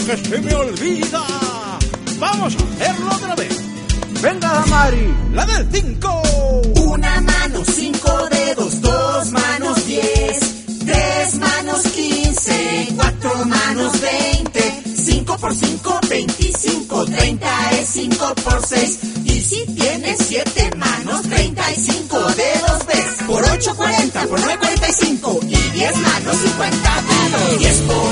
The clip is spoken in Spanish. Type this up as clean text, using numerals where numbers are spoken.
que se me olvida. Vamos a hacerlo otra vez. Venga, Mari. La del 5. Una mano, 5 dedos, 2 manos, 10, 3 manos, 15, 4 manos, 20, 5 por 5, 25, 30 es 5 por 6. Y si tienes 7 manos, 35 dedos ves. Por 8, 40, por 9, 45. Y 10 manos, 50 dedos. 10 por